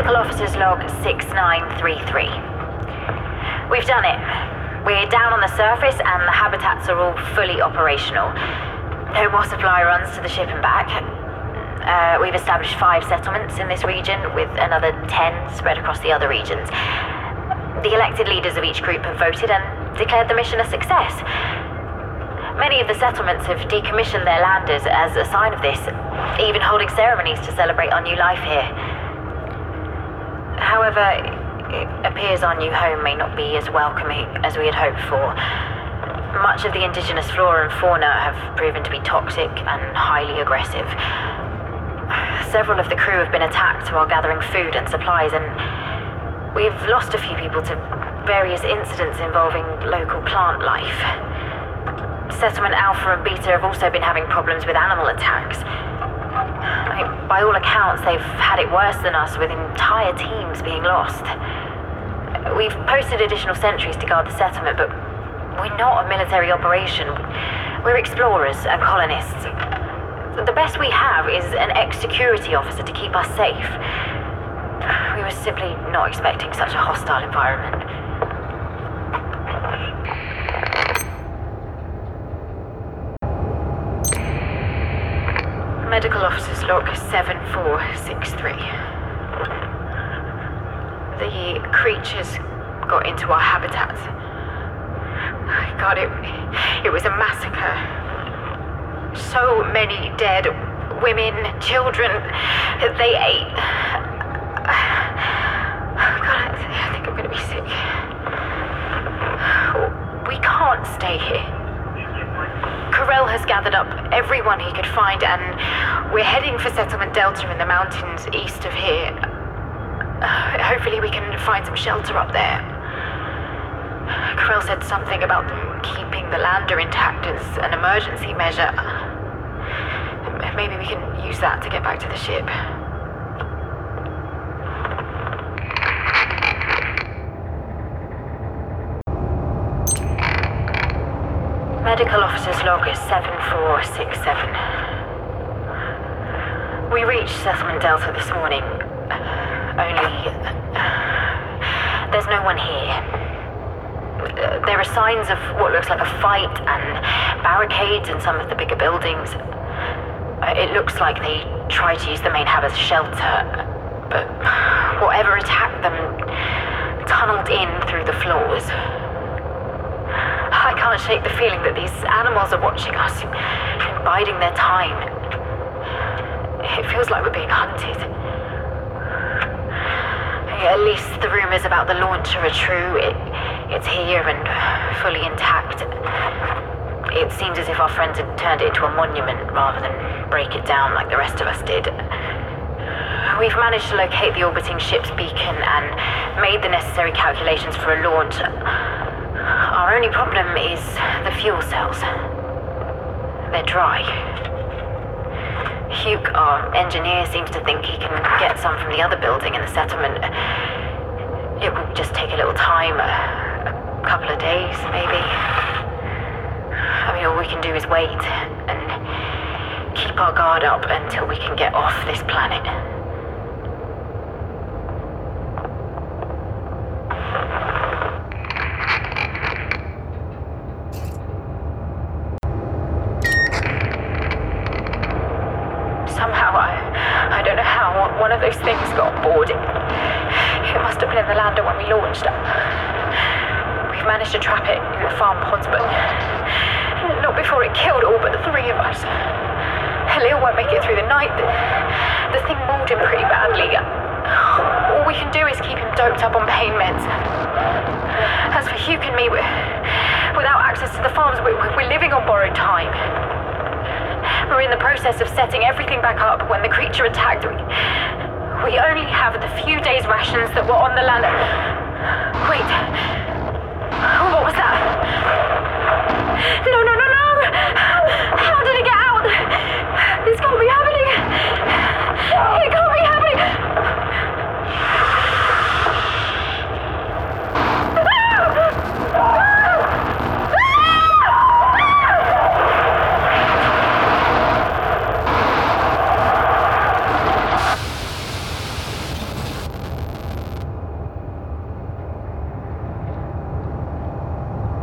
Medical Officers Log 6933. We've done it. We're down on the surface and the habitats are all fully operational. No more supply runs to the ship and back. We've established 5 settlements in this region, with another 10 spread across the other regions. The elected leaders of each group have voted and declared the mission a success. Many of the settlements have decommissioned their landers as a sign of this, even holding ceremonies to celebrate our new life here. However, it appears our new home may not be as welcoming as we had hoped for. Much of the indigenous flora and fauna have proven to be toxic and highly aggressive. Several of the crew have been attacked while gathering food and supplies, and we've lost a few people to various incidents involving local plant life. Settlement Alpha and Beta have also been having problems with animal attacks. By all accounts, they've had it worse than us, with entire teams being lost. We've posted additional sentries to guard the settlement, but we're not a military operation. We're explorers and colonists. The best we have is an ex-security officer to keep us safe. We were simply not expecting such a hostile environment. Medical Officers Log 7463. The creatures got into our habitat. God, it was a massacre. So many dead women, children. They ate. God, I think I'm gonna be sick. We can't stay here. Corell has gathered up everyone he could find, and we're heading for Settlement Delta in the mountains east of here. Hopefully we can find some shelter up there. Corell said something about them keeping the lander intact as an emergency measure. Maybe we can use that to get back to the ship. Medical Officers Log 7467. We reached Settlement Delta this morning. Only there's no one here. There are signs of what looks like a fight and barricades in some of the bigger buildings. It looks like they tried to use the main hub as shelter, but whatever attacked them tunneled in through the floors. I can't shake the feeling that these animals are watching us, biding their time. It feels like we're being hunted. At least the rumors about the launcher are true. It's here and fully intact. It seems as if our friends had turned it into a monument rather than break it down like the rest of us did. We've managed to locate the orbiting ship's beacon and made the necessary calculations for a launch. Our only problem is the fuel cells. They're dry. Hugh, our engineer, seems to think he can get some from the other building in the settlement. It will just take a little time, a couple of days, maybe. I mean, all we can do is wait and keep our guard up until we can get off this planet. Somehow, I don't know how, one of those things got on board. It must have been in the lander when we launched. We've managed to trap it in the farm pods, but not before it killed all but the 3 of us. Halil won't make it through the night. The thing mauled him pretty badly. All we can do is keep him doped up on pain meds. As for Hugh and me, without access to the farms, we're living on borrowed time. We're in the process of setting everything back up when the creature attacked. We only have the few days' rations that were on the land. Wait. What was that? No.